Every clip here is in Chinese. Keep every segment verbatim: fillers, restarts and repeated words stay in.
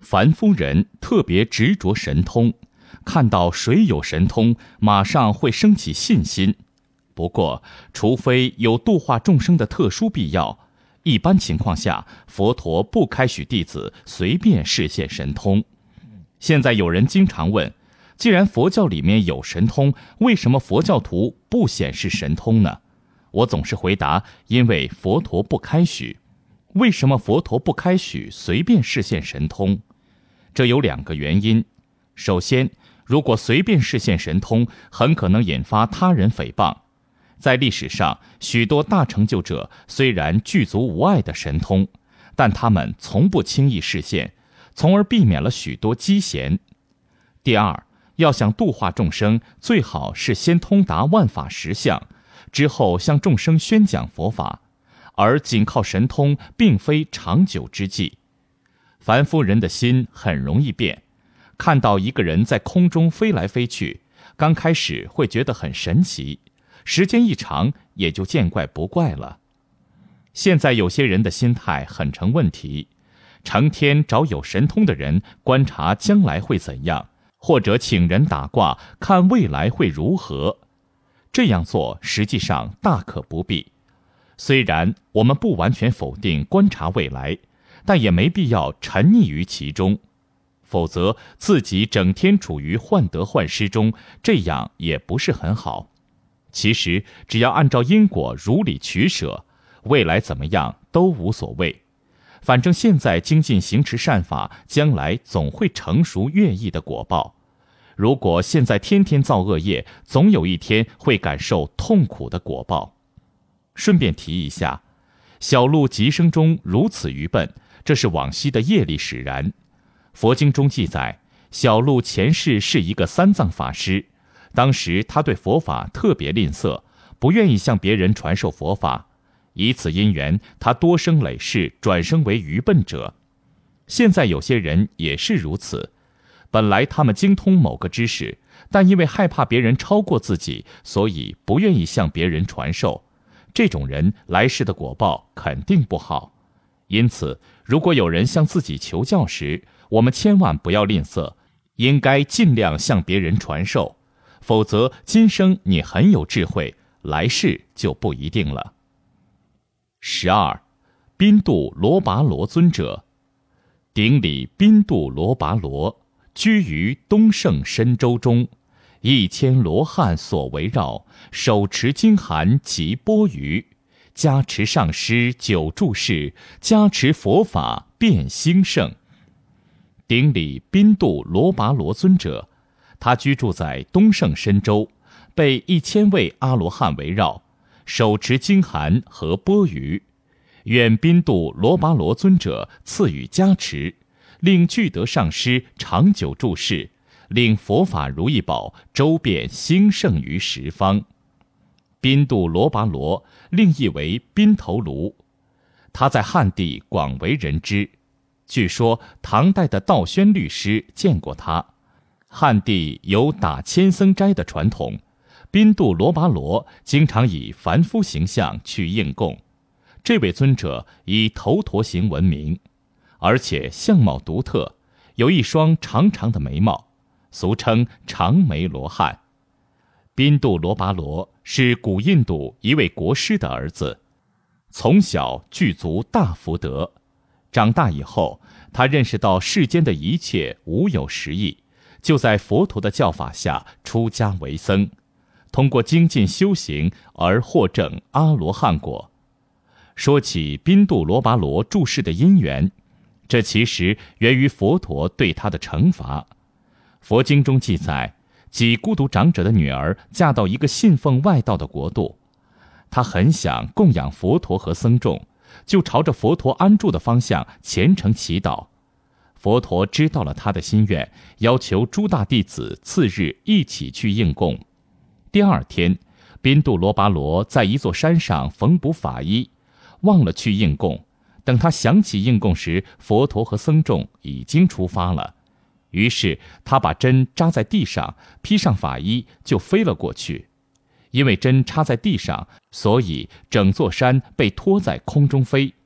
凡夫人特别执着神通，看到谁有神通，马上会升起信心。不过，除非有度化众生的特殊必要，一般情况下，佛陀不开许弟子随便示现神通。现在有人经常问，既然佛教里面有神通，为什么佛教徒不显示神通呢？我总是回答，因为佛陀不开许。为什么佛陀不开许随便示现神通？这有两个原因。首先，如果随便示现神通，很可能引发他人诽谤。在历史上，许多大成就者虽然具足无碍的神通，但他们从不轻易示现，从而避免了许多讥嫌。第二，要想度化众生，最好是先通达万法实相，之后向众生宣讲佛法，而仅靠神通并非长久之计。凡夫人的心很容易变，看到一个人在空中飞来飞去，刚开始会觉得很神奇，时间一长也就见怪不怪了。现在有些人的心态很成问题，成天找有神通的人观察将来会怎样，或者请人打卦看未来会如何。这样做实际上大可不必。虽然我们不完全否定观察未来，但也没必要沉溺于其中，否则自己整天处于患得患失中，这样也不是很好。其实只要按照因果如理取舍，未来怎么样都无所谓。反正现在精进行持善法，将来总会成熟悦意的果报。如果现在天天造恶业，总有一天会感受痛苦的果报。顺便提一下，小鹿极生中如此愚笨，这是往昔的业力使然。佛经中记载，小鹿前世是一个三藏法师，当时他对佛法特别吝啬，不愿意向别人传授佛法，以此因缘，他多生累世转生为愚笨者。现在有些人也是如此，本来他们精通某个知识，但因为害怕别人超过自己，所以不愿意向别人传授。这种人来世的果报肯定不好。因此，如果有人向自己求教时，我们千万不要吝啬，应该尽量向别人传授，否则今生你很有智慧，来世就不一定了。十二，宾度罗跋罗尊者。顶礼宾度罗跋罗，居于东胜深洲中，一千罗汉所围绕，手持经函及钵盂，加持上师久住世，加持佛法遍兴盛。顶礼宾度罗跋罗尊者，他居住在东胜深洲，被一千位阿罗汉围绕，手持经函和钵盂，愿宾度罗跋罗尊者赐予加持，令具德上师长久住世，令佛法如意宝周遍兴盛于十方。宾度罗跋罗另译为宾头卢，他在汉地广为人知。据说唐代的道宣律师见过他。汉地有打千僧斋的传统，宾度罗跋罗经常以凡夫形象去应供。这位尊者以头陀形闻名，而且相貌独特，有一双长长的眉毛，俗称长眉罗汉。宾度罗跋罗是古印度一位国师的儿子，从小具足大福德。长大以后，他认识到世间的一切无有实义，就在佛陀的教法下出家为僧，通过精进修行而获证阿罗汉果。说起宾度罗跋罗住世的因缘，这其实源于佛陀对他的惩罚。佛经中记载，几孤独长者的女儿嫁到一个信奉外道的国度，她很想供养佛陀和僧众，就朝着佛陀安住的方向虔诚祈祷。佛陀知道了他的心愿，要求诸大弟子次日一起去应供。第二天，宾度罗跋罗在一座山上缝补法衣，忘了去应供。等他想起应供时，佛陀和僧众已经出发了。于是他把针扎在地上，披上法衣就飞了过去。因为针插在地上，所以整座山被拖在空中飞。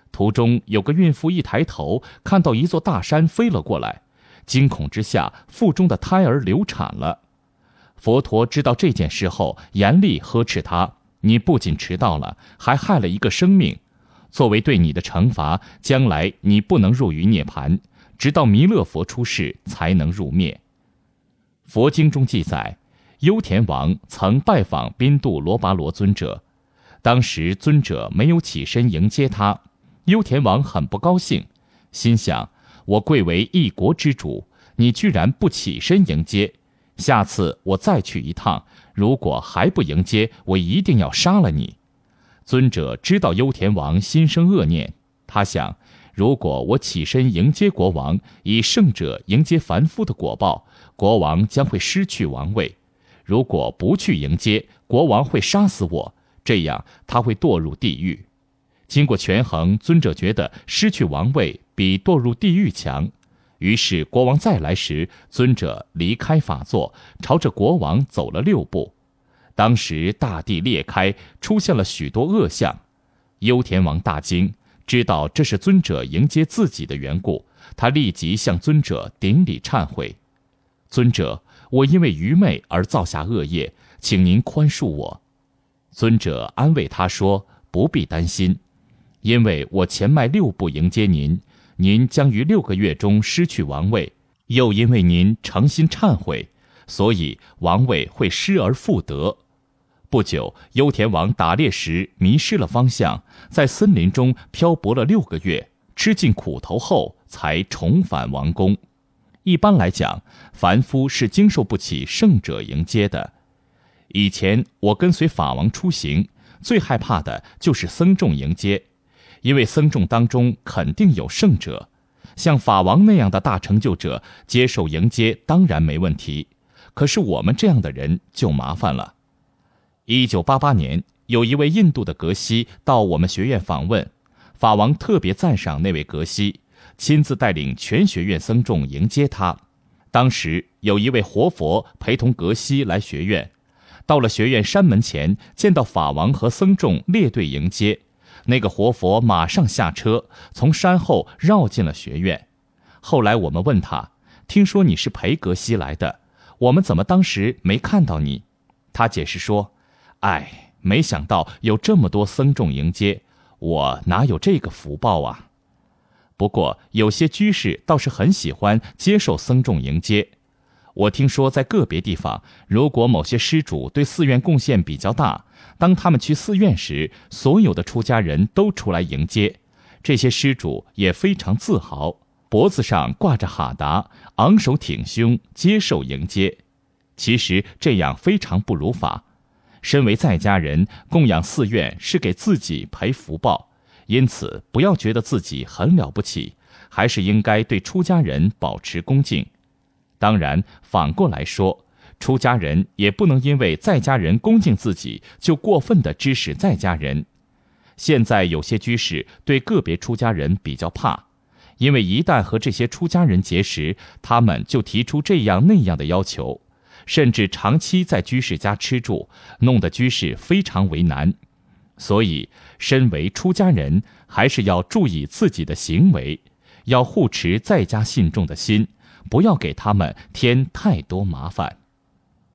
途中有个孕妇一抬头，看到一座大山飞了过来，惊恐之下，腹中的胎儿流产了。佛陀知道这件事后，严厉呵斥他：你不仅迟到了，还害了一个生命。作为对你的惩罚，将来你不能入于涅槃，直到弥勒佛出世才能入灭。佛经中记载，优田王曾拜访宾度罗跋罗尊者，当时尊者没有起身迎接他，优田王很不高兴，心想：我贵为一国之主，你居然不起身迎接，下次我再去一趟，如果还不迎接，我一定要杀了你。尊者知道优田王心生恶念，他想，如果我起身迎接国王，以圣者迎接凡夫的果报，国王将会失去王位；如果不去迎接，国王会杀死我，这样他会堕入地狱。经过权衡，尊者觉得失去王位比堕入地狱强，于是国王再来时，尊者离开法座，朝着国王走了六步。当时大地裂开，出现了许多恶相。优田王大惊，知道这是尊者迎接自己的缘故，他立即向尊者顶礼忏悔：尊者，我因为愚昧而造下恶业，请您宽恕我。尊者安慰他说：不必担心，因为我前迈六步迎接您，您将于六个月中失去王位，又因为您诚心忏悔，所以王位会失而复得。不久，优田王打猎时迷失了方向，在森林中漂泊了六个月，吃尽苦头后才重返王宫。一般来讲，凡夫是经受不起圣者迎接的。以前我跟随法王出行，最害怕的就是僧众迎接，因为僧众当中肯定有圣者，像法王那样的大成就者接受迎接当然没问题，可是我们这样的人就麻烦了。一九八八年，有一位印度的格西到我们学院访问，法王特别赞赏那位格西，亲自带领全学院僧众迎接他。当时有一位活佛陪同格西来学院，到了学院山门前，见到法王和僧众列队迎接，那个活佛马上下车，从山后绕进了学院。后来我们问他，听说你是陪格西来的，我们怎么当时没看到你？他解释说，哎，没想到有这么多僧众迎接，我哪有这个福报啊？不过有些居士倒是很喜欢接受僧众迎接。我听说在个别地方，如果某些施主对寺院贡献比较大，当他们去寺院时，所有的出家人都出来迎接，这些施主也非常自豪，脖子上挂着哈达，昂首挺胸接受迎接。其实这样非常不如法。身为在家人，供养寺院是给自己赔福报，因此不要觉得自己很了不起，还是应该对出家人保持恭敬。当然，反过来说，出家人也不能因为在家人恭敬自己，就过分地指使在家人。现在有些居士对个别出家人比较怕，因为一旦和这些出家人结识，他们就提出这样那样的要求，甚至长期在居士家吃住，弄得居士非常为难。所以，身为出家人，还是要注意自己的行为，要护持在家信众的心，不要给他们添太多麻烦。